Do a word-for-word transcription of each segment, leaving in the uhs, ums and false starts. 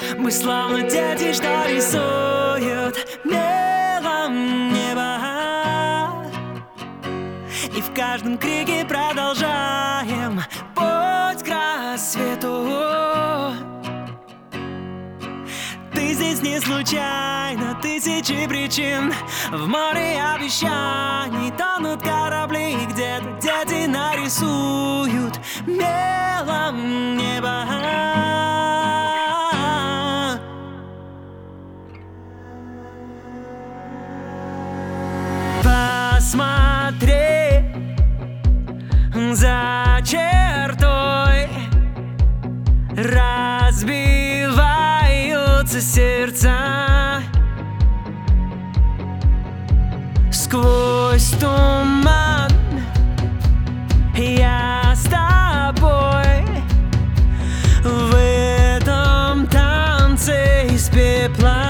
Мы словно дети, что рисуют мелом небо, и в каждом крике продолжаем путь к рассвету. Ты здесь не случайно, тысячи причин. В море обещаний тонут корабли, где-то дети нарисуют мелом небо. Посмотри, за чертой разбиваются сердца. Сквозь туман я с тобой в этом танце из пепла.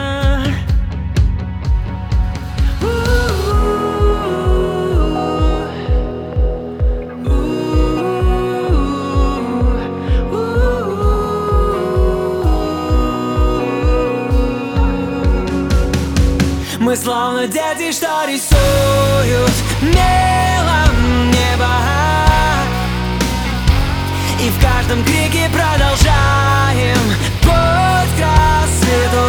Мы словно дети, что рисуют мелом небо, и в каждом крике продолжаем путь к рассвету.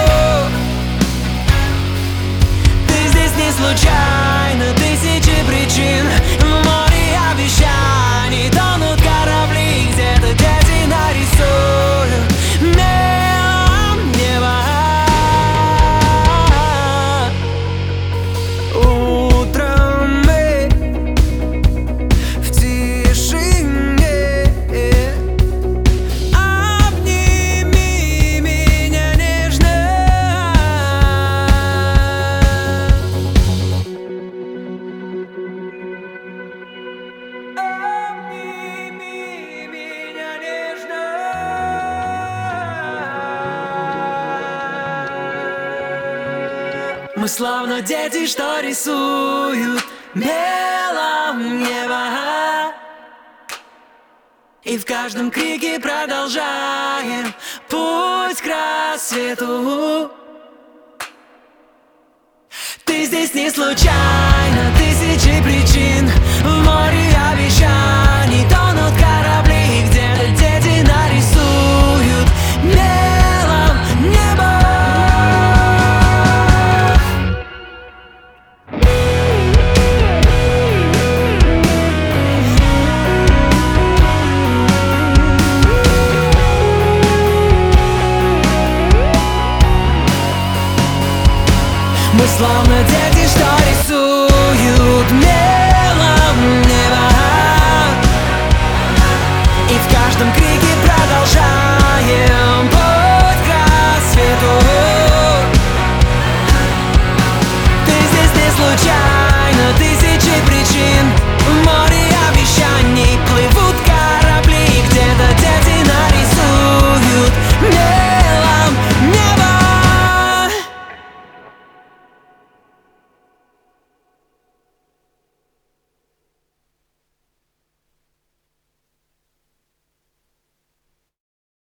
Ты здесь не случайно, тысячи причин. В море обещаний тонут корабли, где-то дети нарисуют мелом небо. Мы словно дети, что рисуют мелом небо, и в каждом крике продолжаем путь к рассвету. Ты здесь не случайно, тысячи причин. В море обещаний тонут корабли, где-то дети нарисуют мелом небо. Мы словно дети, что рисуют мир.